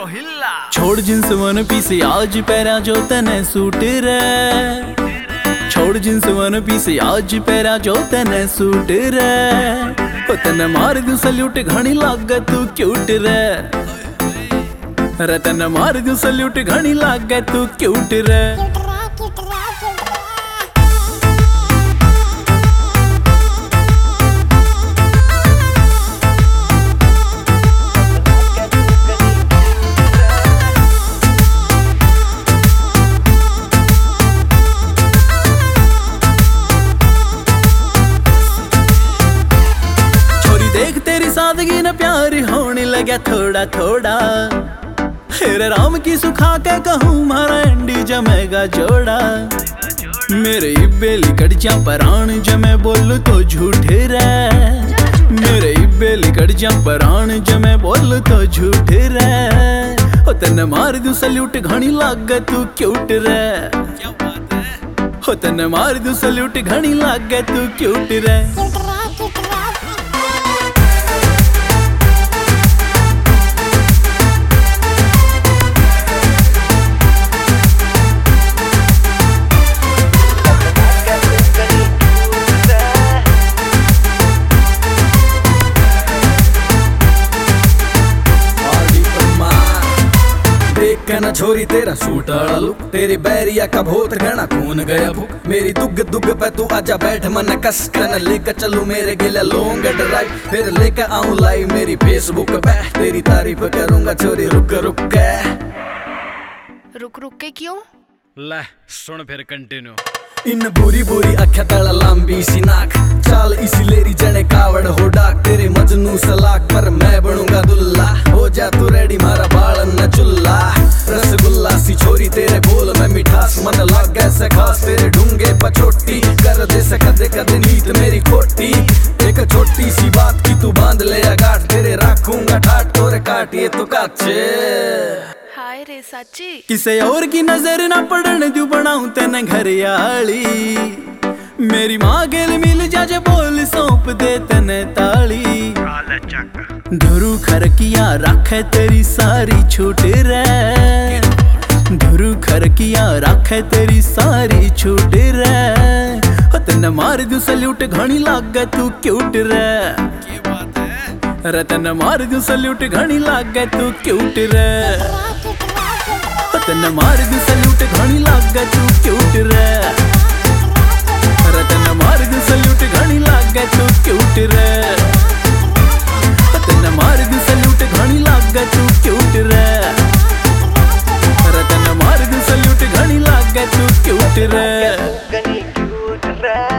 हिल्ला छोड़ jeans one piece आज पैरा जो तने सूट रे। छोड़ जींस वन पीस आज पैरा जो तने सूट रे। ओ तने मार दू सल्यूट घणी लागे तू क्यूट रे। रे तने मार दू सल्यूट घणी लागे तू क्यूट रे। तेरी सादगी न प्यार होने लगा थोड़ा थोड़ा। हेरे राम की सुखा के कहूँ मारा एंडी जमेगा जोड़ा। मेरे इब्बेली कड़चा परान जमे बोल तो झूठ रे। मेरे इब्बेली कड़चा परान जमे बोल तो झूठ रे। ओ तने मार दू सल्यूट घणी लागे तू क्यूट रे। ओ तने मार दू सल्यूट घणी लागे तू क्यूट रे। कहना छोरी तेरा सूट वाला लुक, तेरी बैरिया का बहुत घना खून गया भूख। मेरी दुग दुग पे तू आजा बैठ मन कस कर, लेकर चलू मेरे गिला लॉन्ग ड्राइव। फिर लेकर आऊं लाइव मेरी फेसबुक पे, तेरी तारीफ करूंगा छोरी रुक रुक के। रुक रुक के क्यों? ले सुन फिर कंटिन्यू। इन बुरी बुरी अख्या तड़ा लंबी सी नाक, चाल इसी लेरी जने कावड़ हो डाक। तेरे मजनू सलाक पर मैं बनूंगा दुल्ला, हो जा तू रेडी मारा बालन न चुल्ला। रसगुल्ला सी छोरी तेरे बोल में मिठास, मन लाग ऐसे खास तेरे ढूंगे पछोटी। कर दे से कदे कदे नीत मेरी खोटी, एक छोटी सी बात की तू बांध ले गाठ। तेरे रखूंगा ठाट तोरे काटिए तो काचे। हाय रे सच्ची किसे और की नजर ना पड़न दू बनाऊं तेने घर याली। मेरी माँ गेल मिल जा जे बोल सौंप दे तने ताली। धुरु खरकिया रखे तेरी सारी छूट रे। धुरु खरकिया रखे तेरी सारी छूट रे। हो तने मार दू सल्यूट घणी लागे तू क्यूट रे। रे तने मार दू सल्यूट घणी लागे तू क्यूट रे। तने मार दू सल्यूट घणी लागे तू क्यूट रे। तने मार दू सल्यूट घणी लागे तू क्यूट रे। तने मार दू सल्यूट घणी लागे तू क्यूट रे। तने मार दू सल्यूट घणी लागे तू क्यूट रे।